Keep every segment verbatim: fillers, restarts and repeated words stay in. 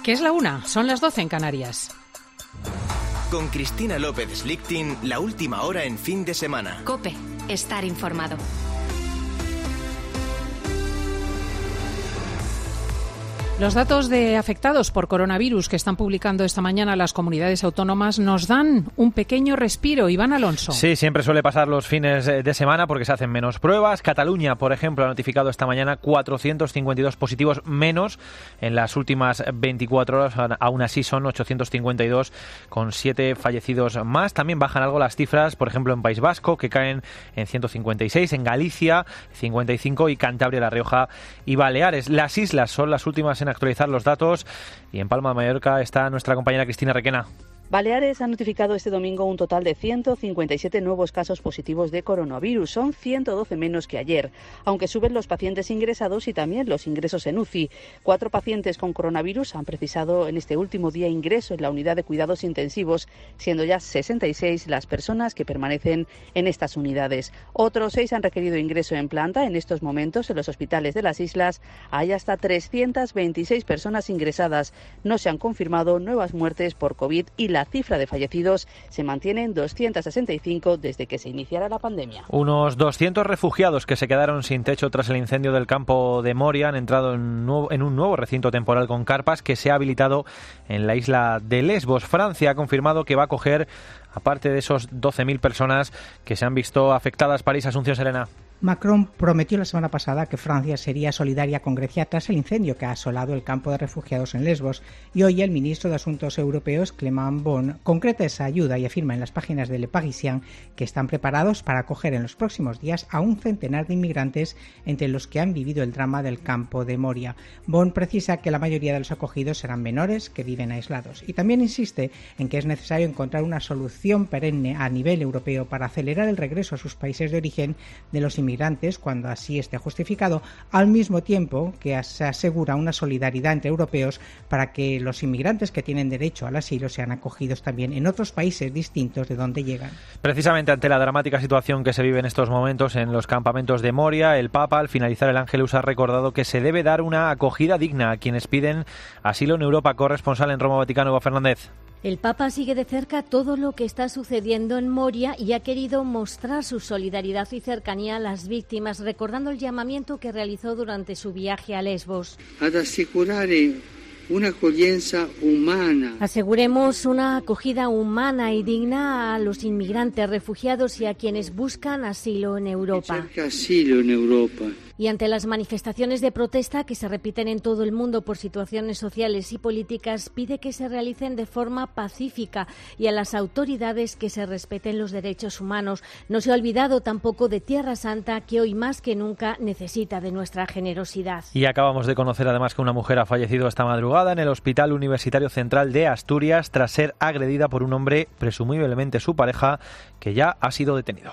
Que es la una, son las doce en Canarias. Con Cristina López Slichting, la última hora en fin de semana. COPE, estar informado. Los datos de afectados por coronavirus que están publicando esta mañana las comunidades autónomas nos dan un pequeño respiro. Iván Alonso. Sí, siempre suele pasar los fines de semana porque se hacen menos pruebas. Cataluña, por ejemplo, ha notificado esta mañana cuatrocientos cincuenta y dos positivos menos en las últimas veinticuatro horas. Aún así son ochocientos cincuenta y dos con siete fallecidos más. También bajan algo las cifras, por ejemplo, en País Vasco, que caen en ciento cincuenta y seis, en Galicia cincuenta y cinco y Cantabria, La Rioja y Baleares. Las islas son las últimas en actualizar los datos y en Palma de Mallorca está nuestra compañera Cristina Requena. Baleares ha notificado este domingo un total de ciento cincuenta y siete nuevos casos positivos de coronavirus. Son ciento doce menos que ayer, aunque suben los pacientes ingresados y también los ingresos en U C I. Cuatro pacientes con coronavirus han precisado en este último día ingreso en la unidad de cuidados intensivos, siendo ya sesenta y seis las personas que permanecen en estas unidades. Otros seis han requerido ingreso en planta. En estos momentos, en los hospitales de las islas, hay hasta trescientas veintiséis personas ingresadas. No se han confirmado nuevas muertes por COVID y la cifra de fallecidos se mantiene en doscientos sesenta y cinco desde que se iniciara la pandemia. Unos doscientos refugiados que se quedaron sin techo tras el incendio del campo de Moria han entrado en, nuevo, en un nuevo recinto temporal con carpas que se ha habilitado en la isla de Lesbos. Francia ha confirmado que va a acoger, aparte de esos doce mil personas que se han visto afectadas. París, Asunción Serena. Macron prometió la semana pasada que Francia sería solidaria con Grecia tras el incendio que ha asolado el campo de refugiados en Lesbos, y hoy el ministro de Asuntos Europeos, Clément Beaune, concreta esa ayuda y afirma en las páginas de Le Parisien que están preparados para acoger en los próximos días a un centenar de inmigrantes, entre los que han vivido el drama del campo de Moria. Beaune precisa que la mayoría de los acogidos serán menores que viven aislados, y también insiste en que es necesario encontrar una solución perenne a nivel europeo para acelerar el regreso a sus países de origen de los inmigrantes inmigrantes cuando así esté justificado, al mismo tiempo que se asegura una solidaridad entre europeos para que los inmigrantes que tienen derecho al asilo sean acogidos también en otros países distintos de donde llegan. Precisamente ante la dramática situación que se vive en estos momentos en los campamentos de Moria, el Papa, al finalizar el Ángelus, ha recordado que se debe dar una acogida digna a quienes piden asilo en Europa. Corresponsal en Roma, Vaticano, Eva Fernández. El Papa sigue de cerca todo lo que está sucediendo en Moria y ha querido mostrar su solidaridad y cercanía a las víctimas, recordando el llamamiento que realizó durante su viaje a Lesbos. Ad assicurare una accoglienza humana. Aseguremos una acogida humana y digna a los inmigrantes, refugiados y a quienes buscan asilo en Europa. Cerca asilo en Europa. Y ante las manifestaciones de protesta que se repiten en todo el mundo por situaciones sociales y políticas, pide que se realicen de forma pacífica y a las autoridades que se respeten los derechos humanos. No se ha olvidado tampoco de Tierra Santa, que hoy más que nunca necesita de nuestra generosidad. Y acabamos de conocer además que una mujer ha fallecido esta madrugada en el Hospital Universitario Central de Asturias tras ser agredida por un hombre, presumiblemente su pareja, que ya ha sido detenido.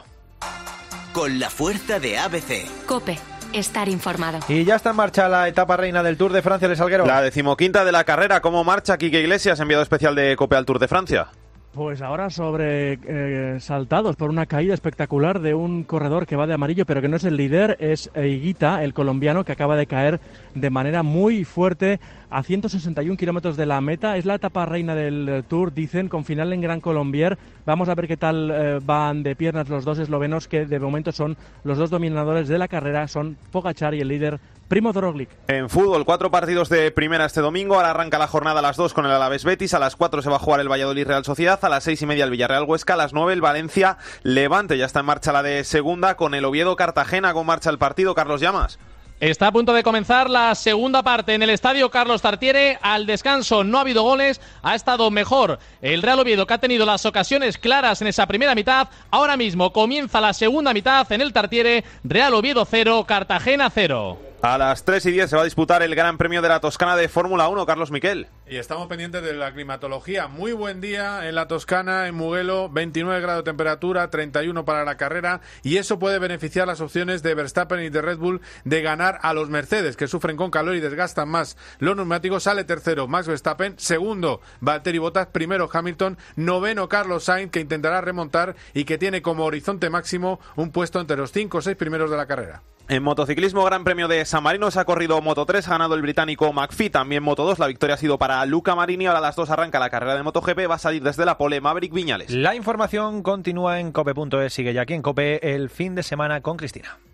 Con la fuerza de A B C. COPE. Estar informado. Y ya está en marcha la etapa reina del Tour de Francia, de Salguero. La decimoquinta de la carrera. ¿Cómo marcha Quique Iglesias, enviado especial de COPE al Tour de Francia? Pues ahora sobre eh, saltados por una caída espectacular de un corredor que va de amarillo, pero que no es el líder, es Higuita, el colombiano, que acaba de caer de manera muy fuerte a ciento sesenta y un kilómetros de la meta. Es la etapa reina del Tour, dicen, con final en Gran Colombier. Vamos a ver qué tal eh, van de piernas los dos eslovenos, que de momento son los dos dominadores de la carrera, son Pogačar y el líder Primo Roglic. En fútbol, cuatro partidos de primera este domingo. Ahora arranca la jornada a las dos con el Alavés Betis. A las cuatro se va a jugar el Valladolid Real Sociedad. A las seis y media el Villarreal Huesca. A las nueve el Valencia Levante. Ya está en marcha la de segunda con el Oviedo Cartagena. ¿Cómo marcha el partido, Carlos Llamas? Está a punto de comenzar la segunda parte en el estadio Carlos Tartiere. Al descanso no ha habido goles, ha estado mejor el Real Oviedo, que ha tenido las ocasiones claras en esa primera mitad. Ahora mismo comienza la segunda mitad en el Tartiere. Real Oviedo cero, Cartagena cero. A las tres y diez se va a disputar el Gran Premio de la Toscana de Fórmula uno, Carlos Miquel. Y estamos pendientes de la climatología. Muy buen día en la Toscana, en Mugello, veintinueve grados de temperatura, treinta y uno para la carrera, y eso puede beneficiar las opciones de Verstappen y de Red Bull de ganar a los Mercedes, que sufren con calor y desgastan más los neumáticos. Sale tercero Max Verstappen, segundo Valtteri Bottas, primero Hamilton, noveno Carlos Sainz, que intentará remontar y que tiene como horizonte máximo un puesto entre los cinco o seis primeros de la carrera. En motociclismo, Gran Premio de San Marino, se ha corrido Moto tres, ha ganado el británico McPhee, también Moto dos, la victoria ha sido para Luca Marini, ahora a las dos arranca la carrera de MotoGP, va a salir desde la pole Maverick Viñales. La información continúa en cope punto es, sigue ya aquí en COPE el fin de semana con Cristina.